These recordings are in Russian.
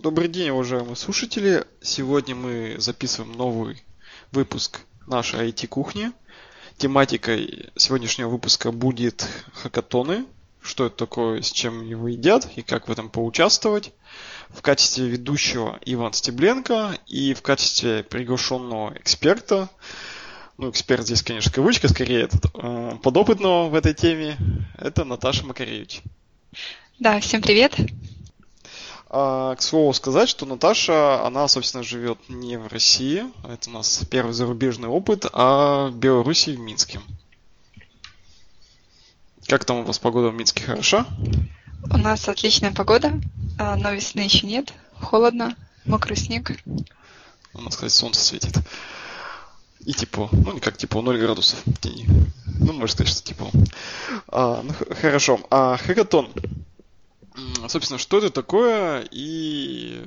Добрый день, уважаемые слушатели. Сегодня мы записываем новый выпуск нашей IT-кухни. Тематикой сегодняшнего выпуска будет хакатоны. Что это такое, с чем его едят и как в этом поучаствовать. В качестве ведущего Иван Стебленко и в качестве приглашенного эксперта, эксперт здесь, конечно, кавычка, скорее, подопытного в этой теме, это Наташа Макаревич. Да, всем привет. К слову сказать, что Наташа, она, собственно, живет не в России, это у нас первый зарубежный опыт, а в Беларуси, в Минске. Как там у вас погода в Минске, хороша? У нас отличная погода, но весны еще нет, холодно, мокрый снег. У нас, кстати, солнце светит. И тепло, не как тепло, 0 градусов в тени. Можно сказать, что тепло. Хорошо, хакатон. Собственно, что это такое и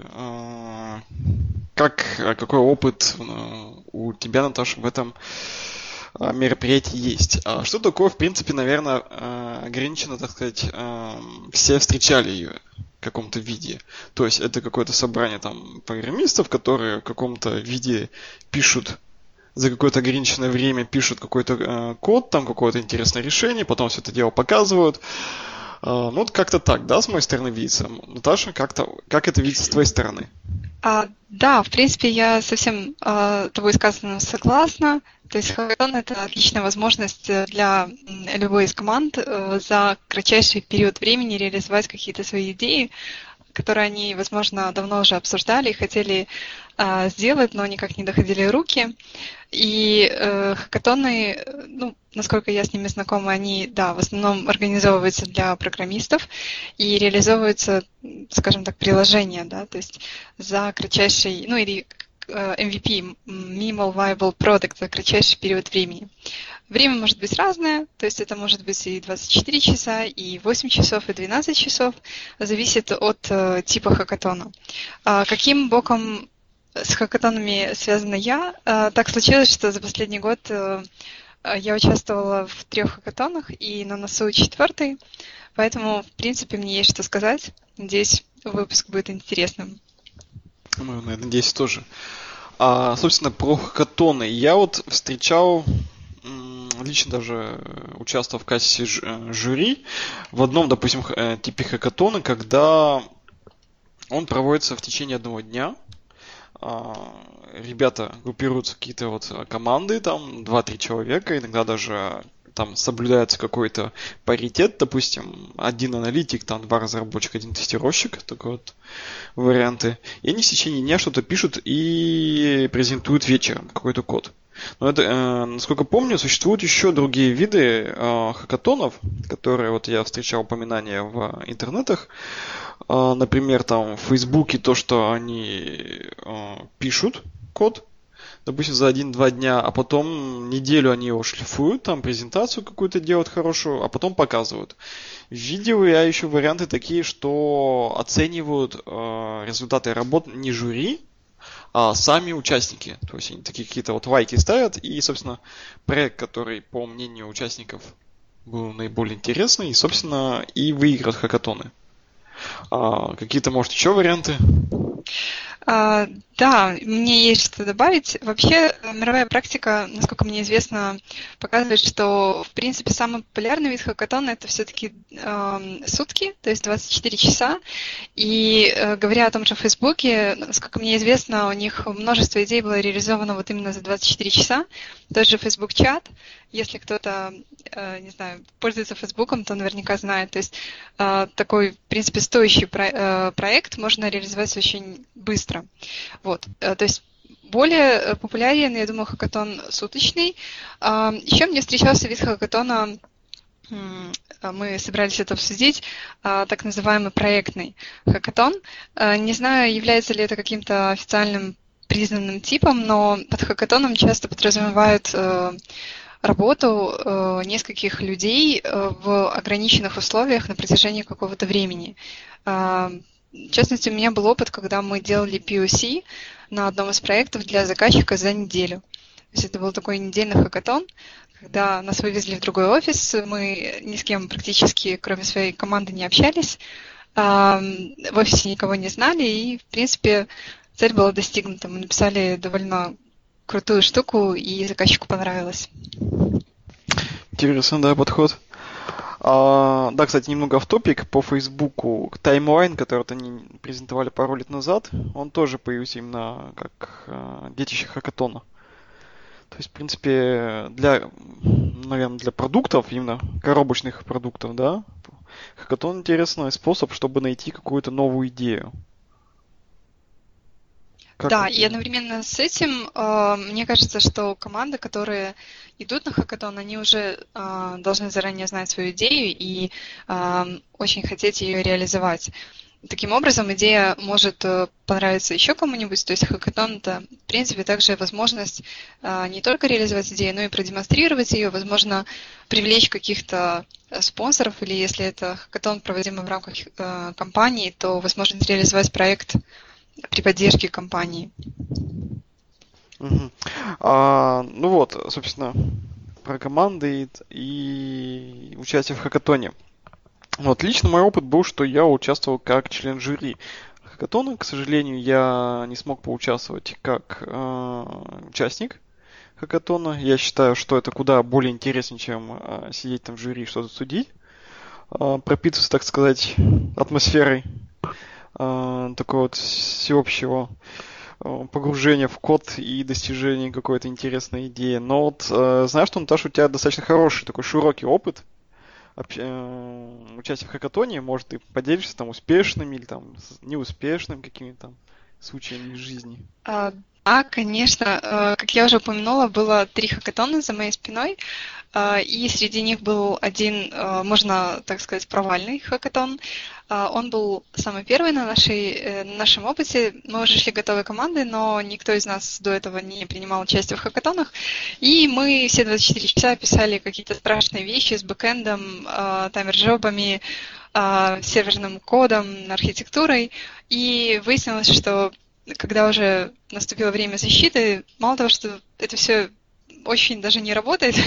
какой опыт у тебя, Наташа, в этом мероприятии есть? Что такое, в принципе, наверное, ограничено, так сказать, все встречали ее в каком-то виде. То есть это какое-то собрание там программистов, которые в каком-то виде пишут за какое-то ограниченное время, пишут какой-то код, там какое-то интересное решение, потом все это дело показывают. Как-то так, да, с моей стороны видится. Наташа, как это видится с твоей стороны? Да, в принципе, я совсем тобой сказанным согласна. То есть хакатон – это отличная возможность для любой из команд за кратчайший период времени реализовать какие-то свои идеи, которые они, возможно, давно уже обсуждали и хотели сделать, но никак не доходили руки. И хакатоны, насколько я с ними знакома, они, да, в основном организовываются для программистов и реализовываются, скажем так, приложения, да, то есть за кратчайший, или MVP, Minimal Viable Product, за кратчайший период времени. Время может быть разное, то есть это может быть и 24 часа, и 8 часов, и 12 часов, зависит от типа хакатона. Каким боком с хакатонами связана я? Так случилось, что за последний год я участвовала в 3 хакатонах, и на носу 4-й, поэтому, в принципе, мне есть что сказать. Надеюсь, выпуск будет интересным. Я надеюсь, тоже. Собственно, про хакатоны. Я встречал, лично даже участвовал в качестве жюри в одном, допустим, типе хакатона, когда он проводится в течение одного дня. Ребята группируются в какие-то команды, там 2-3 человека, иногда даже там соблюдается какой-то паритет, допустим, 1 аналитик, там 2 разработчика, 1 тестировщик, такой варианты. И они в течение дня что-то пишут и презентуют вечером какой-то код. Но это, насколько помню, существуют еще другие виды хакатонов, которые я встречал упоминания в интернетах. Например, там в Фейсбуке то, что они пишут код, допустим, за 1-2 дня, а потом неделю они его шлифуют, там презентацию какую-то делают хорошую, а потом показывают. Видел я еще варианты такие, что оценивают результаты работ не жюри, а сами участники. То есть они такие какие-то лайки ставят, и, собственно, проект, который, по мнению участников, был наиболее интересный, и, собственно, и выиграют хакатоны. Какие-то, может, еще варианты? Да, мне есть что добавить. Вообще, мировая практика, насколько мне известно, показывает, что, в принципе, самый популярный вид хакатона – это все-таки сутки, то есть 24 часа. И говоря о том же Фейсбуке, насколько мне известно, у них множество идей было реализовано именно за 24 часа. Тот же Facebook-чат, если кто-то, не знаю, пользуется Фейсбуком, то наверняка знает. То есть такой, в принципе, стоящий проект можно реализовать очень быстро. То есть более популярен, я думаю, хакатон суточный. Еще мне встречался вид хакатона, мы собирались это обсудить, так называемый проектный хакатон. Не знаю, является ли это каким-то официальным признанным типом, но под хакатоном часто подразумевают работу нескольких людей в ограниченных условиях на протяжении какого-то времени. В частности, у меня был опыт, когда мы делали POC на одном из проектов для заказчика за неделю. То есть это был такой недельный хакатон, когда нас вывезли в другой офис, мы ни с кем практически, кроме своей команды, не общались. в офисе никого не знали, и, в принципе, цель была достигнута. Мы написали довольно крутую штуку, и заказчику понравилось. Интересный, да, подход. Да, кстати, немного автопик по Фейсбуку. Таймлайн, который вот они презентовали пару лет назад, он тоже появился именно как детище хакатона. То есть, в принципе, наверное, для продуктов, именно коробочных продуктов, да, хакатон интересный способ, чтобы найти какую-то новую идею. Да, и одновременно с этим, мне кажется, что команды, которые идут на хакатон, они уже должны заранее знать свою идею и очень хотеть ее реализовать. Таким образом, идея может понравиться еще кому-нибудь, то есть хакатон – это, в принципе, также возможность не только реализовать идею, но и продемонстрировать ее, возможно, привлечь каких-то спонсоров, или если это хакатон, проводимый в рамках компании, то возможность реализовать проект при поддержке компании. Угу. Ну вот, собственно, про команды и участие в хакатоне. Вот, лично мой опыт был, что я участвовал как член жюри хакатона. К сожалению, я не смог поучаствовать как участник хакатона. Я считаю, что это куда более интереснее, чем сидеть там в жюри и что-то судить. Пропитываться, так сказать, атмосферой такого вот всеобщего погружения в код и достижения какой-то интересной идеи. Но вот знаешь, что, Наташа, у тебя достаточно хороший, такой широкий опыт участия в хакатоне. Может, ты поделишься там успешными или там неуспешными какими-то там случаями из жизни? Да, конечно. Как я уже упомянула, было 3 хакатона за моей спиной, и среди них был один, можно так сказать, провальный хакатон. Он был самый первый на нашем опыте. Мы уже шли готовой командой, но никто из нас до этого не принимал участие в хакатонах. И мы все 24 часа писали какие-то страшные вещи с бэкэндом, таймер-джобами, серверным кодом, архитектурой. И выяснилось, что когда уже наступило время защиты, мало того, что это все очень даже не работает,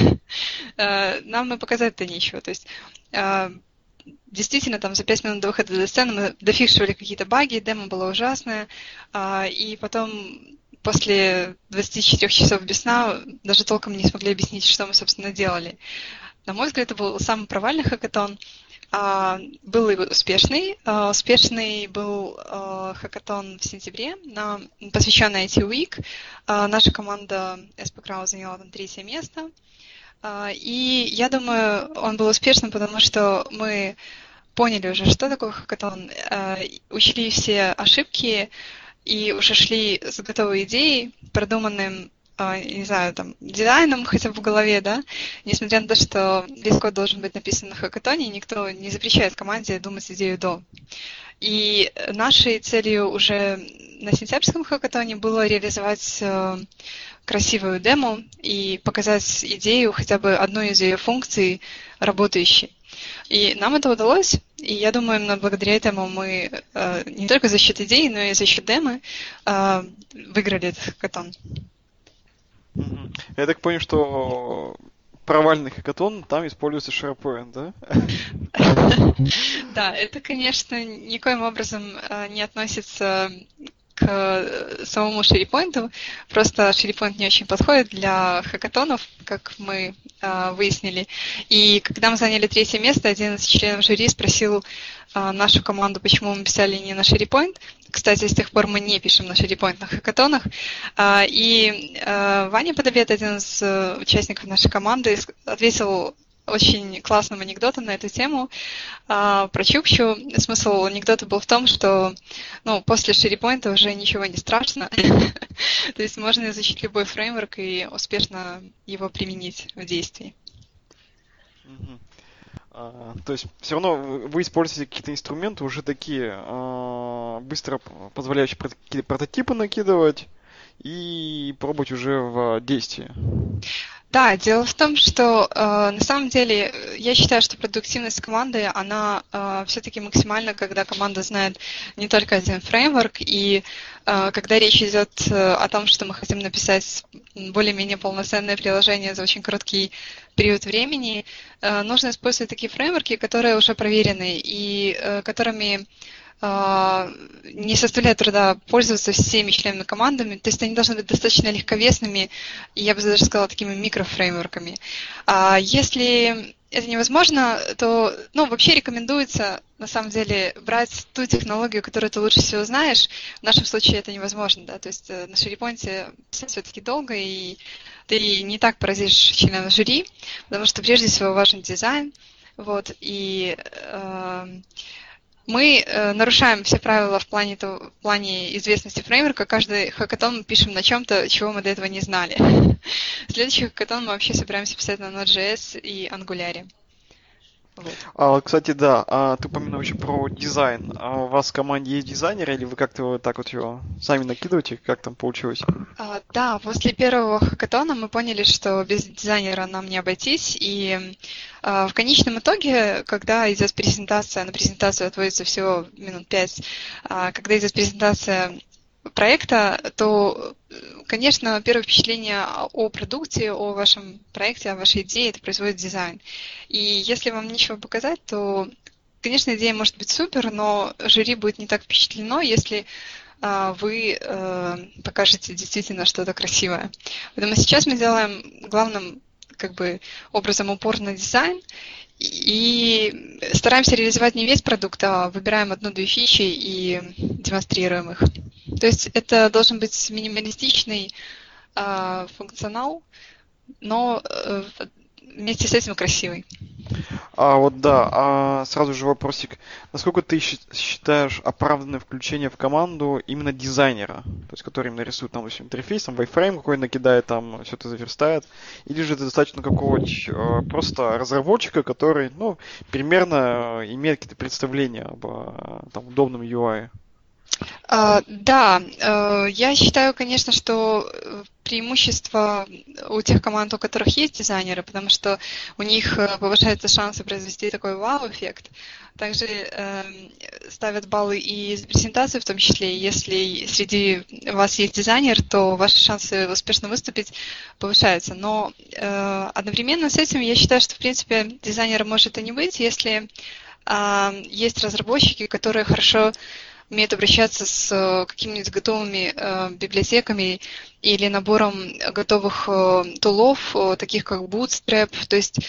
нам и показать-то нечего. То есть действительно, там за 5 минут до выхода до сцены мы дофикшивали какие-то баги, демо было ужасное, и потом после 24 часов без сна даже толком не смогли объяснить, что мы, собственно, делали. На мой взгляд, это был самый провальный хакатон. Был и успешный. Успешный был хакатон в сентябре, посвященный IT Week. Наша команда SP Crowd заняла там 3-е место. И я думаю, он был успешным, потому что мы поняли уже, что такое хакатон, учли все ошибки и уже шли с готовой идеей, продуманным, не знаю, там, дизайном хотя бы в голове, да, несмотря на то, что весь код должен быть написан на хакатоне, никто не запрещает команде думать идею до. И нашей целью уже на сентябрьском хакатоне было реализовать красивую демо и показать идею, хотя бы одну из ее функций работающей. И нам это удалось, и я думаю, именно благодаря этому мы не только за счет идей, но и за счет демы выиграли этот хакатон. Я так понял, что провальный хакатон, там используется SharePoint, да? Да, это, конечно, никоим образом не относится к самому SharePoint. Просто SharePoint не очень подходит для хакатонов, как мы выяснили. И когда мы заняли 3-е место, один из членов жюри спросил нашу команду, почему мы писали не на SharePoint. Кстати, с тех пор мы не пишем на SharePoint на хакатонах. И Ваня Подобед, один из участников нашей команды, ответил очень классным анекдотом на эту тему про Чукчу. Смысл анекдота был в том, что после SharePoint уже ничего не страшно. То есть можно изучить любой фреймворк и успешно его применить в действии. То есть все равно вы используете какие-то инструменты уже такие, быстро позволяющие какие-то прототипы накидывать и пробовать уже в действии. Да, дело в том, что на самом деле я считаю, что продуктивность команды, она все-таки максимальна, когда команда знает не только один фреймворк и когда речь идет о том, что мы хотим написать более-менее полноценное приложение за очень короткий период времени, нужно использовать такие фреймворки, которые уже проверены и которыми не составляет труда пользоваться всеми членами командами, то есть они должны быть достаточно легковесными, и я бы даже сказала, такими микрофреймворками. А если это невозможно, то, вообще рекомендуется, на самом деле, брать ту технологию, которую ты лучше всего знаешь. В нашем случае это невозможно, да, то есть на SharePoint писать все-таки долго, и ты не так поразишь членов жюри, потому что прежде всего важен дизайн, вот, и мы нарушаем все правила в плане известности фреймворка. Каждый хакатон мы пишем на чем-то, чего мы до этого не знали. Следующий хакатон мы вообще собираемся писать на Node.js и Angular. Вот. Кстати, да, ты упомянул еще про дизайн. А у вас в команде есть дизайнер, или вы как-то вот так вот его сами накидываете? Как там получилось? Да, после первого хакатона мы поняли, что без дизайнера нам не обойтись, и в конечном итоге, когда идет презентация, на презентацию отводится всего минут 5, когда идет презентация проекта, то, конечно, первое впечатление о продукте, о вашем проекте, о вашей идее, это производит дизайн. И если вам нечего показать, то, конечно, идея может быть супер, но жюри будет не так впечатлено, если вы покажете действительно что-то красивое. Поэтому сейчас мы делаем главным образом упор на дизайн и стараемся реализовать не весь продукт, а выбираем одну-две фичи и демонстрируем их. То есть это должен быть минималистичный функционал, но вместе с этим красивый. Сразу же вопросик. Насколько ты считаешь оправданное включение в команду именно дизайнера, то есть который именно рисует там интерфейс, там wireframe какой накидает, там все это заверстает, или же это достаточно какого-нибудь просто разработчика, который, примерно имеет какие-то представления об удобном UI? Да, я считаю, конечно, что преимущество у тех команд, у которых есть дизайнеры, потому что у них повышаются шансы произвести такой вау-эффект. Также ставят баллы и за презентацию в том числе. Если среди вас есть дизайнер, то ваши шансы успешно выступить повышаются. Но одновременно с этим я считаю, что в принципе дизайнера может и не быть, если есть разработчики, которые хорошо умеют обращаться с какими-нибудь готовыми библиотеками или набором готовых тулов, таких как Bootstrap. То есть,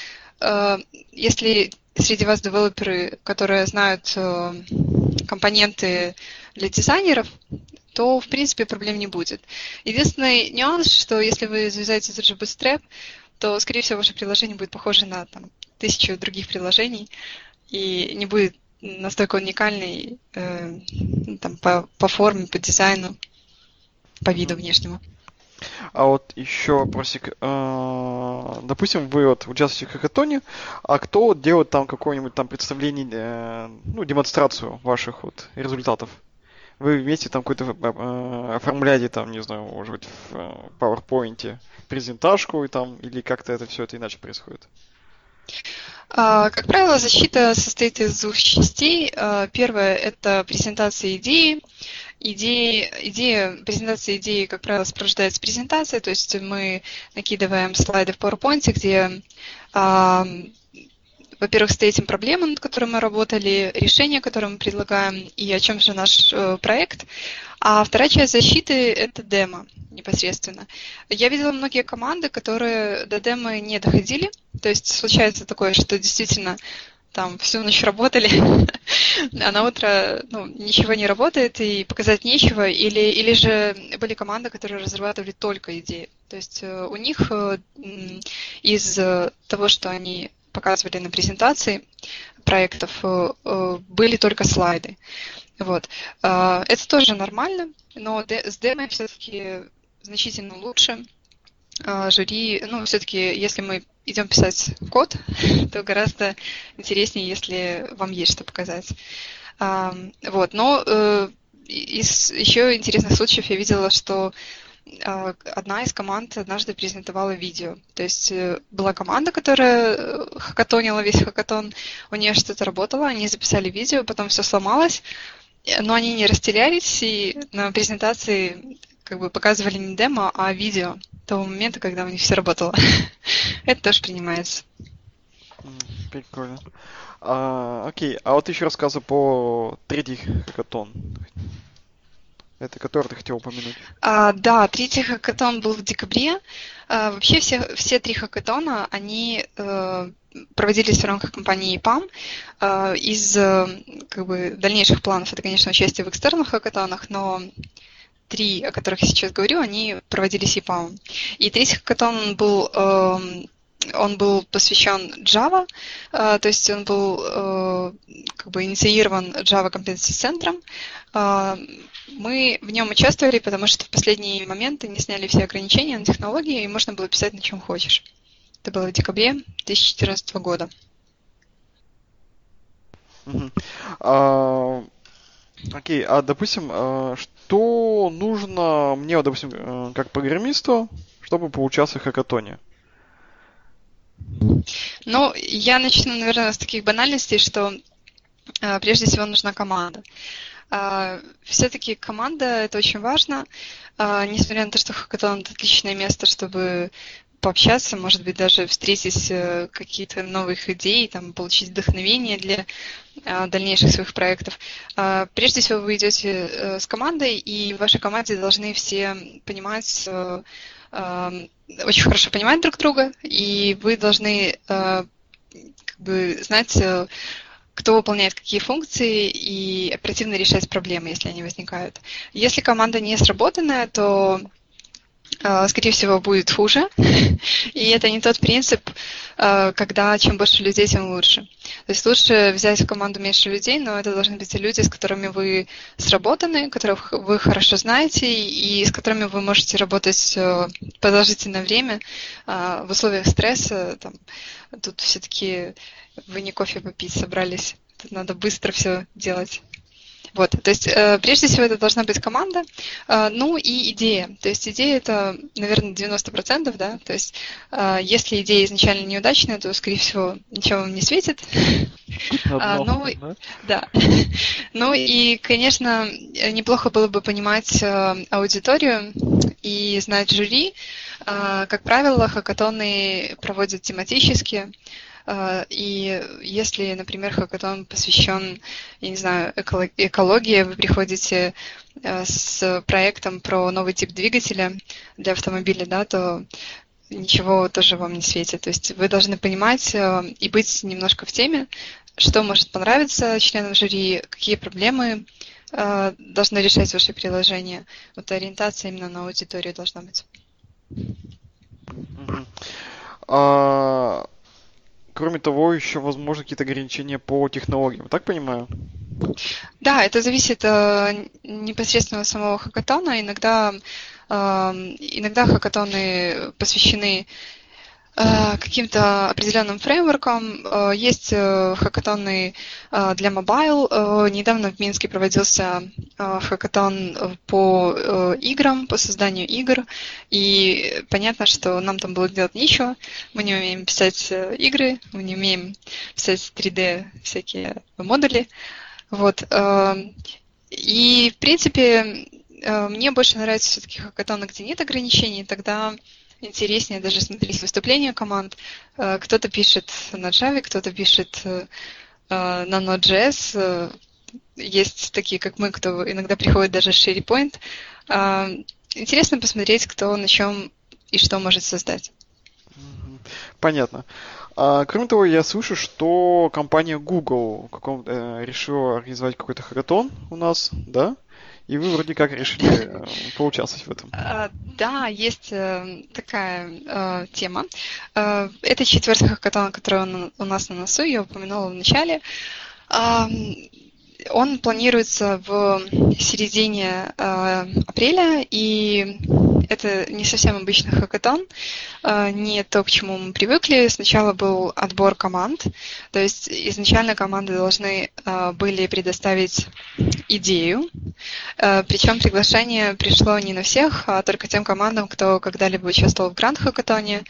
если среди вас девелоперы, которые знают компоненты для дизайнеров, то, в принципе, проблем не будет. Единственный нюанс, что если вы завязаете тот же Bootstrap, то, скорее всего, ваше приложение будет похоже на 1000 других приложений и не будет настолько уникальный по форме, по дизайну, по виду внешнему. А вот еще вопросик. Допустим, вы участвуете в хакатоне, а кто делает там какое-нибудь там представление, демонстрацию ваших результатов? Вы вместе там какой-то оформляете там, не знаю, может быть, в PowerPoint презентажку или как-то это все иначе происходит? Как правило, защита состоит из двух частей. Первая – это презентация идеи. Презентация идеи, как правило, сопровождается презентацией, то есть мы накидываем слайды в PowerPoint, где, во-первых, стоит проблема, над которой мы работали, решение, которое мы предлагаем, и о чем же наш проект. А вторая часть защиты – это демо непосредственно. Я видела многие команды, которые до демо не доходили. То есть случается такое, что действительно там всю ночь работали, а на утро ничего не работает и показать нечего. Или же были команды, которые разрабатывали только идеи. То есть у них из того, что они показывали на презентации проектов, были только слайды. Вот. Это тоже нормально, но с демо все-таки значительно лучше. Жюри, все-таки, если мы идем писать код, то гораздо интереснее, если вам есть что показать. Вот. Но из еще интересных случаев я видела, что одна из команд однажды презентовала видео. То есть была команда, которая хакатонила весь хакатон, у нее что-то работало, они записали видео, потом все сломалось, Но они не растерялись, и на презентации как бы показывали не демо, а видео того момента, когда у них все работало. Это тоже принимается. Прикольно. Окей, а вот ты еще рассказывай по третий хакатон. Это который ты хотел упомянуть? Да, третий хакатон был в декабре. Вообще все три хакатона, они проводились в рамках компании EPAM. Из как бы дальнейших планов это, конечно, участие в экстернных хакатонах, но три, о которых я сейчас говорю, они проводились EPAM. И третий хакатон он был посвящен Java, то есть он был как бы инициирован Java Competency центром. Мы в нем участвовали, потому что в последние моменты не сняли все ограничения на технологии, и можно было писать на чем хочешь. Это было в декабре 2014 года. Окей, допустим, что нужно мне, допустим, как программисту, чтобы поучаствовать в хакатоне? Ну, я начну, наверное, с таких банальностей, что прежде всего нужна команда. Все-таки команда – это очень важно, несмотря на то, что хакатон – это отличное место, чтобы пообщаться, может быть, даже встретить какие-то новых идей, там, получить вдохновение для дальнейших своих проектов. Прежде всего, вы идете с командой, и в вашей команде должны все понимать, очень хорошо понимать друг друга, и вы должны как бы знать, кто выполняет какие функции, и оперативно решать проблемы, если они возникают. Если команда не сработанная, то, скорее всего, будет хуже. И это не тот принцип, когда чем больше людей, тем лучше. То есть лучше взять в команду меньше людей, но это должны быть люди, с которыми вы сработаны, которых вы хорошо знаете, и с которыми вы можете работать продолжительное время в условиях стресса. Там, тут все-таки вы не кофе попить собрались, тут надо быстро все делать. Вот, то есть, прежде всего, это должна быть команда, ну и идея. То есть, идея – это, наверное, 90%, да, то есть, если идея изначально неудачная, то, скорее всего, ничего вам не светит. Да. Ну и, конечно, неплохо было бы понимать аудиторию и знать жюри. Как правило, хакатоны проводят тематически. И если, например, хакатон посвящен, я не знаю, экологии, вы приходите с проектом про новый тип двигателя для автомобиля, да, то ничего тоже вам не светит. То есть вы должны понимать и быть немножко в теме, что может понравиться членам жюри, какие проблемы должны решать ваши приложения. Вот ориентация именно на аудиторию должна быть. Кроме того, еще, возможно, какие-то ограничения по технологиям, так понимаю? Да, это зависит непосредственно от самого хакатона. Иногда хакатоны посвящены каким-то определенным фреймворкам. Есть хакатоны для мобайл. Недавно в Минске проводился хакатон по играм, по созданию игр. И понятно, что нам там было делать нечего. Мы не умеем писать игры, мы не умеем писать 3D всякие модули. Вот. И, в принципе, мне больше нравится все-таки хакатоны, где нет ограничений. Тогда интереснее даже смотреть выступления команд. Кто-то пишет на Java, кто-то пишет на Node.js. Есть такие, как мы, кто иногда приходит даже с SharePoint. Интересно посмотреть, кто на чем и что может создать. Понятно. Кроме того, я слышу, что компания Google решила организовать какой-то хакатон у нас, да? И вы вроде как решили поучаствовать в этом. Да, есть такая тема. Это 4-й хакатон, который у нас на носу, я упомянула в начале. Он планируется в середине апреля, и это не совсем обычный хакатон, не то, к чему мы привыкли. Сначала был отбор команд, то есть изначально команды должны были предоставить идею, причем приглашение пришло не на всех, а только тем командам, кто когда-либо участвовал в Гранд-хакатоне,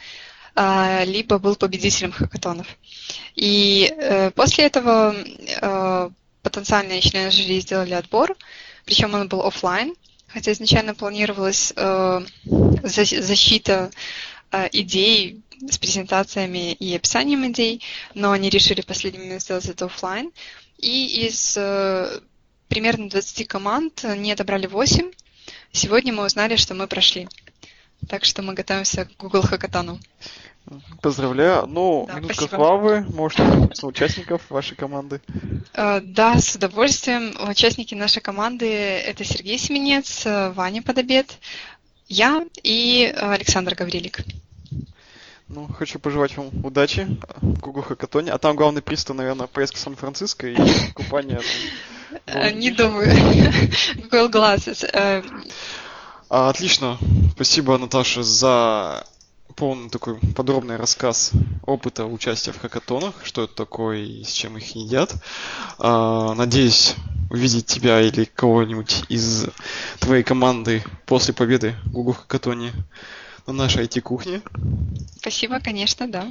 либо был победителем хакатонов. И после этого потенциальные члены жюри сделали отбор, причем он был офлайн, хотя изначально планировалась защита идей с презентациями и описанием идей, но они решили в последний момент сделать это офлайн. И из примерно 20 команд не отобрали 8. Сегодня мы узнали, что мы прошли. Так что мы готовимся к Google Hackathon. Поздравляю. Ну, Да, минутка спасибо. славы. Можете вернуться участников вашей команды. Да, с удовольствием. Участники нашей команды – это Сергей Семенец, Ваня Подобед, я и Александр Гаврилик. Ну, хочу пожелать вам удачи в Google Hackathon. А там главный приз, наверное, поездка в Сан-Франциско и купание. Не думаю. Google Glasses. Отлично. Спасибо, Наташа, за полный такой подробный рассказ опыта участия в хакатонах, что это такое и с чем их едят. Надеюсь увидеть тебя или кого-нибудь из твоей команды после победы в Google Hackathon на нашей IT-кухне. Спасибо, конечно, да.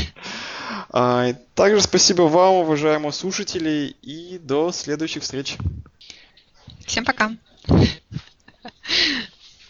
Также спасибо вам, уважаемые слушатели, и до следующих встреч. Всем пока.